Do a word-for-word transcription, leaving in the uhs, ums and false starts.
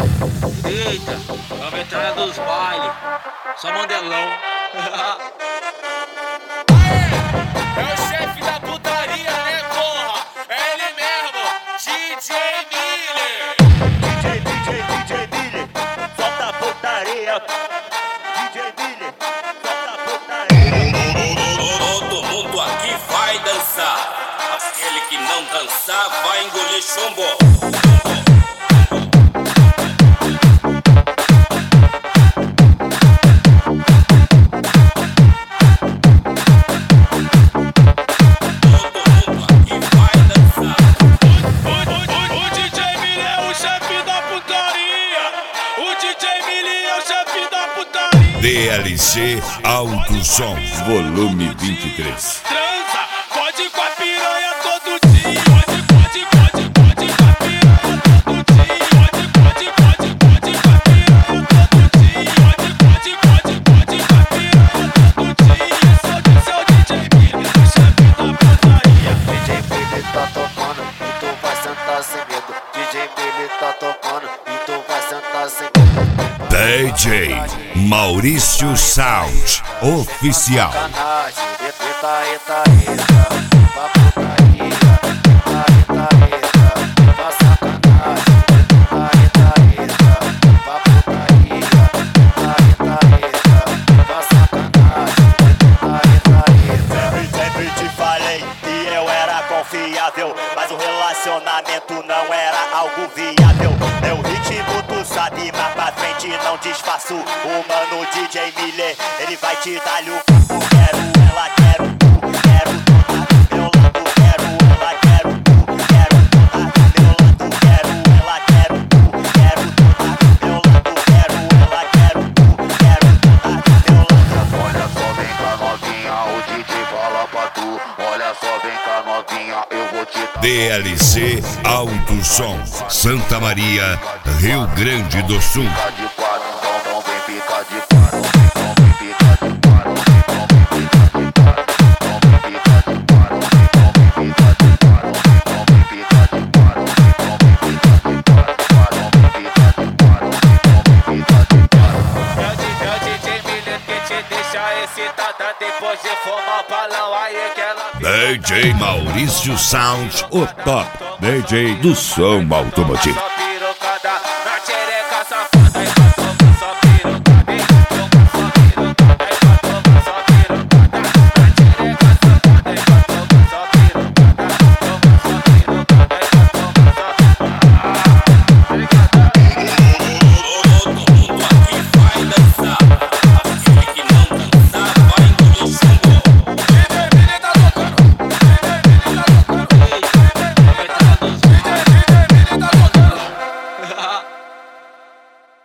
Eita, a veterana dos bailes, só mandelão. Aê, é o chefe da putaria, né, porra? É ele mesmo, D J Miller. D J, D J, D J Miller, solta a putaria. D J Miller, solta a putaria. Todo mundo aqui vai dançar. Aquele que não dançar vai engolir chumbo. D L C Alto Som, volume vinte e três. Transa, pode com a piranha todo dia. Pode, pode, pode, pode com a piranha todo dia. Pode, pode, pode, pode com a piranha todo dia. Pode, pode, pode, pode com a piranha todo dia. Esse é o D J Miller, o chefe da putaria. D J Miller tá tocando e tu vai sentar sem medo. D J Miller tá tocando e tu vai sentar sem medo. D J Maurício Sound Oficial. Sacanagem, eita, eita, eita, pra putaria. Eita, eita, eita, pra sacanagem. Eita, eita, eita, pra putaria. Eita, eita, eita, pra sacanagem. Eita, eita, Sempre, sempre te falei que eu era confiável, mas o relacionamento não era algo viável. Meu ritmo tu sabe, mas pra frente não disfarço. O mano D J Miller, ele vai te dar o papo. Quero ela, quero tu, quero toda do meu lado. Quero ela, quero tu, quero toda do meu lado. Quero ela, quero tu, quero toda do meu lado. Quero ela, quero tu, quero toda do meu lado. Olha só, vem cá novinha, o D J fala pra tu. Olha só, vem cá novinha, eu vou te dar. D L C Alto Som, Santa Maria, Rio Grande do Sul. Fica de quatro, então, então vem ficar de quatro. Então vem ficar de quatro. Então vem ficar de quatro. Então vem ficar de quatro. Então vem ficar de quatro. Então vem ficar de quatro. Então vem ficar de quatro. Então vem ficar de quatro. Então vem ficar de quatro. É o D J Miller que te deixa excitada depois de fumar o balão. Aí que ela D J Maurício Sound, o top D J do som automotivo. só pirocada na xereca safada.